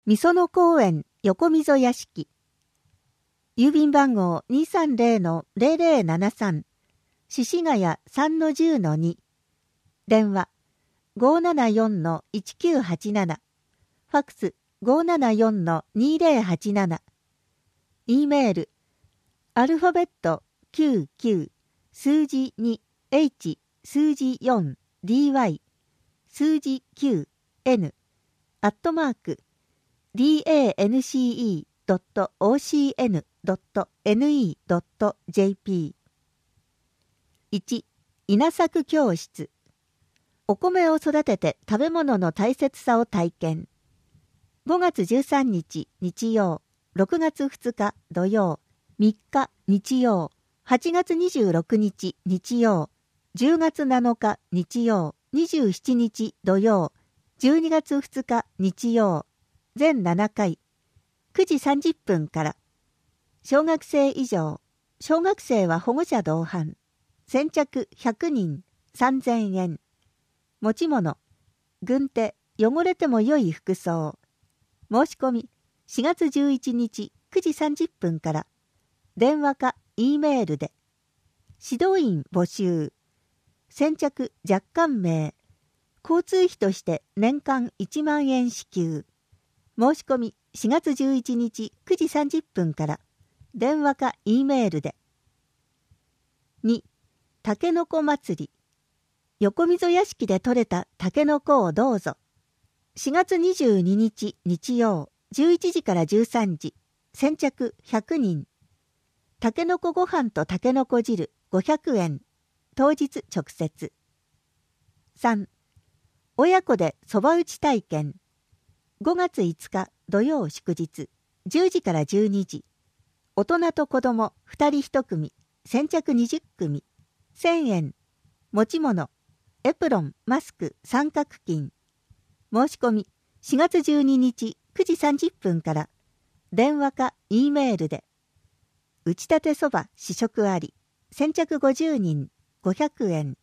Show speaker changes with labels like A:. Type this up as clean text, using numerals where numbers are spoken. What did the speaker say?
A: みその公園横溝屋敷。郵便番号 230-0073 獅子ヶ谷 3-10-2。電話 574-1987。ファックス 574-2087。E メールアルファベット99数字 2H 数字 4DY 数字 9N アットマークdance.ocn.ne.jp。 1. 稲作教室。お米を育てて食べ物の大切さを体験。5月13日日曜、6月2日土曜、3日日曜、8月26日日曜、10月7日日曜、27日土曜、12月2日日曜、全7回、9時30分から。小学生以上、小学生は保護者同伴。先着100人、3000円。持ち物、軍手、汚れても良い服装。申し込み、4月11日9時30分から。電話か E メールで。指導員募集。先着若干名。交通費として年間1万円支給。申し込み4月11日9時30分から。電話か E メールで。2. たけのこ祭り。横溝屋敷で採れたたけのこをどうぞ。4月22日日曜11時から13時。先着100人。たけのこご飯とたけのこ汁500円。当日直接。3. 親子でそば打ち体験。5月5日土曜祝日10時から12時。大人と子供2人1組。先着20組。1000円。持ち物。エプロン、マスク、三角巾。申し込み4月12日9時30分から。電話か E メールで。打ちたてそば試食あり。先着50人500円。